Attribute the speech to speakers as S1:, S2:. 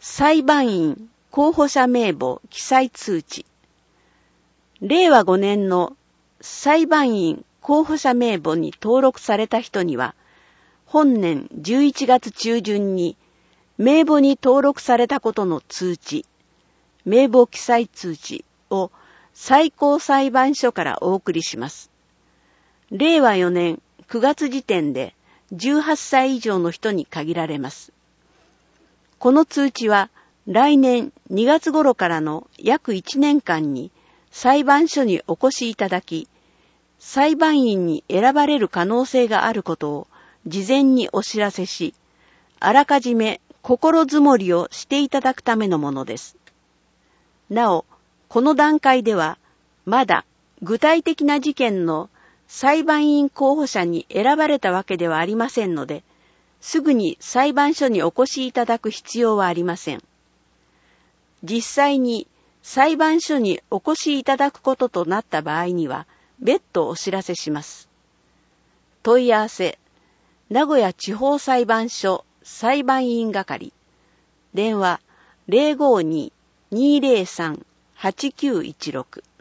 S1: 裁判員候補者名簿記載通知。令和5年の裁判員候補者名簿に登録された人には、本年11月中旬に名簿に登録されたことの通知、名簿記載通知を最高裁判所からお送りします。令和4年9月時点で18歳以上の人に限られます。この通知は来年2月頃からの約1年間に裁判所にお越しいただき、裁判員に選ばれる可能性があることを事前にお知らせし、あらかじめ心づもりをしていただくためのものです。なお、この段階では、まだ具体的な事件の裁判員候補者に選ばれたわけではありませんので、すぐに裁判所にお越しいただく必要はありません。実際に裁判所にお越しいただくこととなった場合には、別途お知らせします。問い合わせ、名古屋地方裁判所裁判員係、電話 052-203-8916